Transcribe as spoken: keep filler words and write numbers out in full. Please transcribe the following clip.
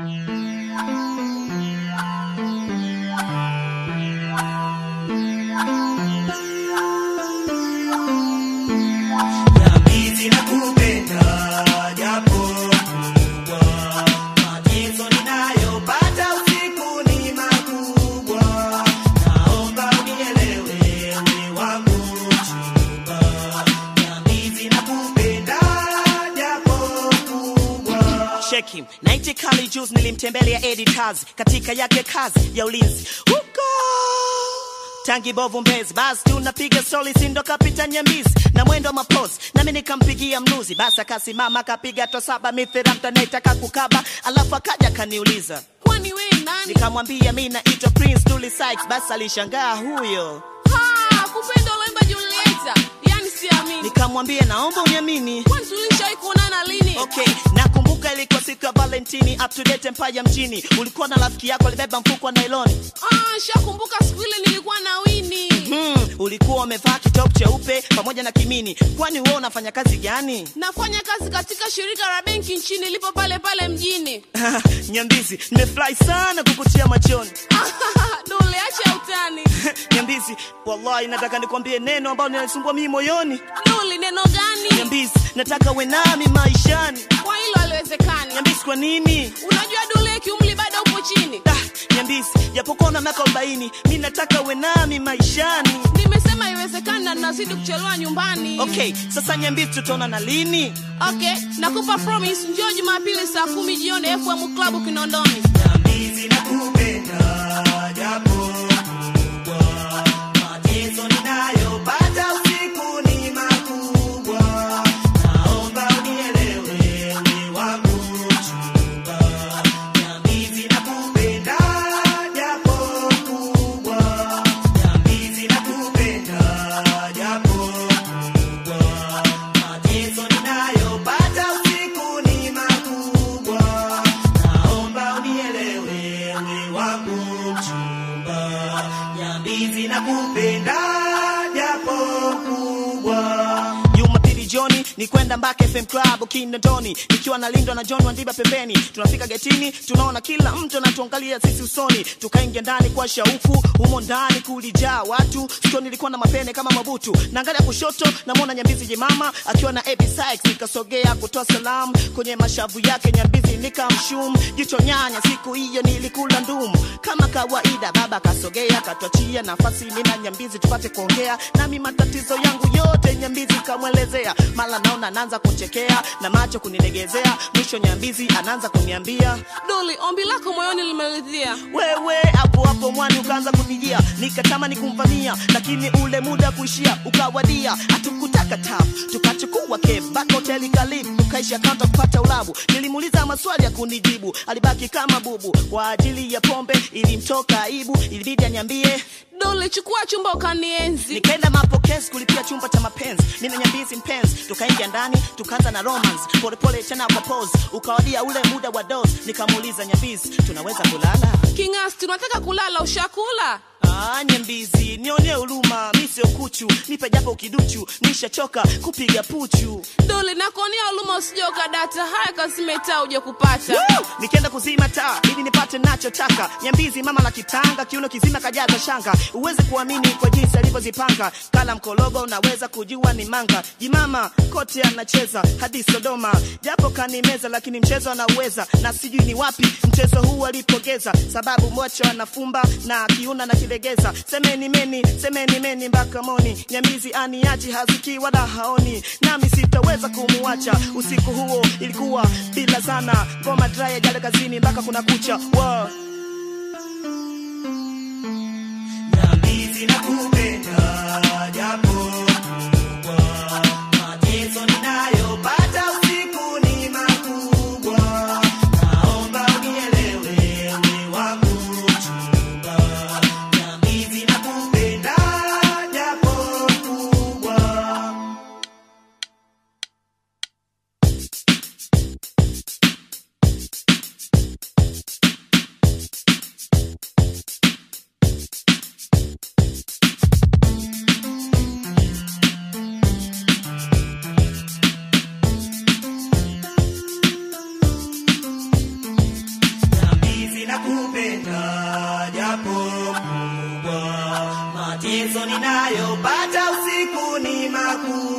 Night Kali Juice nilimtembelea editors katika yake kazi ya ulinzi huko Tangi Bovu Mbezi. Basi tunapiga story sindo kapita Nyambizi na mwendo mapozi na mimi nikampigia mnuzi. Basi akasimama kapiga to saba mithira mtanetaka kukaba alafu akaja kaniuliza kwani wewe nani? Nikamwambia mimi naitwa Prince Tuli Sykes. Basi alishangaa huyo. Ha, kupenda unaimba Julieta. Yani siamini. Nikamwambia naomba uniamini. Kwani tulishawahi kuonana lini? Okay, nakumbuka ilikuwa siku ya Valentine up to date Empire mjini. Ulikuwa na rafiki yako alibeba mfuko wa nylon. Ah, shakumbuka siku ile nilikuwa na Winnie. Mhm, ulikuwa umevaa kitop cheupe pamoja na kimini. Kwani wewe unafanya kazi gani? Nafanya kazi katika shirika la benki nchini lipo pale pale mjini. Nyambizi, nimefurahi sana kukutia machoni. Dole acha utani. Nyambizi, wallahi nataka nikwambie neno ambalo linanisumbua mimi moyoni. Dole neno gani? Nyambizi, nataka uwe nami maishani. Kwa hilo haliwezekani. Nyambizi, kwa nini? Unajua Dole kiumri bado upo chini. Ah, Nyambizi, japokuwa na miaka arobaini, mimi nataka uwe nami maishani. Nimesema haiwezekani na nazidi kuchelewa nyumbani. Okay, sasa Nyambizi tutaona na lini? Okay, nakupa promise njoo Jumapili saa kumi jioni F M Club Kinondoni. Nyambizi nakupenda japo kubwa. Mateso ninayopata usiku ni makubwa. Naomba unielewe wewe wangu chumba. Nyambizi nakupenda japo kubwa. Nyambizi nakupenda japo kubwa. Mateso ninayopata usiku ni makubwa. Naomba unielewe wewe wangu chumba. Nyambizi nakupenda japo kubwa. Jumapili jioni ni kwenda Mbaka F M Club Kinondoni. Nikiwa na Lindo na John Wandiba pembeni. Tunafika getini, tunaona kila mtu anatuangalia sisi usoni. Tukaingia ndani kwa shauku, humo ndani kulijaa watu. Sio nilikuwa na mapene kama mabutu. Naangalia kushoto namuona Nyambizi jemama akiwa na Abby Sykes. Nikasogea kutoa salamu kwenye mashavu yake Nyambizi nikamshum. Jicho nyanya siku hiyo nilikula ndumu. Kama kawaida baba kasogea katuachia nafasi mimi na Nyambizi tupate kuongea. Nami matatizo yangu yote Nyambizi kamwelezea. Mala naona anaanza kuchekea na macho kunilegezea. Mwisho Nyambizi anaanza kuniambia, Doli, ombi lako moyoni limeridhia. Wewe hapo hapo mwani ukaanza kunijia. Nikatamani kumvania lakini ule muda kuishia ukawadia. Hatukutaka tap, tukachukua cab back hotel karibu. Tukaisha counter kupata ulabu. Nilimuuliza maswali ya kunijibu. Alibaki kama bubu. Kwa ajili ya pombe ilimtoka aibu. Ilibidi aniambie, Doli, chukua chumba ukanienzi. Nikaenda mapokezi kulipia chumba cha mapenzi. Mimi na Nyambizi mpenzi. Tukaingia ndani, tukaanza na romance. Pole pole tena kwa pose. Ukawadia ule muda wa dose. Nikamuuliza Nyambizi, tunaweza kulala? Kingas, tunataka kulala, ushakula? Ah, Nyambizi, nione huruma, mimi sio kuchu. Nipe japo kiduchu, nishachoka kupiga puchu. Doli, nakuonea huruma usije ukadata. Haya kazime taa uje kupata. Woo! Nikaenda kuzima taa ili nipate nachotaka. Nyambizi mama la kitanga, kiuno kizima kajaza shanga. Uweze kuamini kwa jinsi alivyozipanga. Kala mkologo unaweza kujua ni manga. Jimama kote anacheza hadi Sodoma. Japo kanimeza lakini mchezo anauweza. Na sijui ni wapi mchezo huu alipogeza. Sababu mocho anafumba na kiuna na kilegeza. Semeni meni, semeni meni mpaka moni. Nyambizi aniachi haziki wala haoni. Nami sitaweza kumuacha. Usiku huo ilikuwa bila sana. Ngoma dry jale kazini mpaka kuna kucha. Wow. Nyambizi nakupenda japo kubwa. Mateso ninayopata usiku ni makubwa. Naomba unielewe wewe wangu chumba. Nyambizi nakupenda japo kubwa. ninayopata usiku ni makubwa.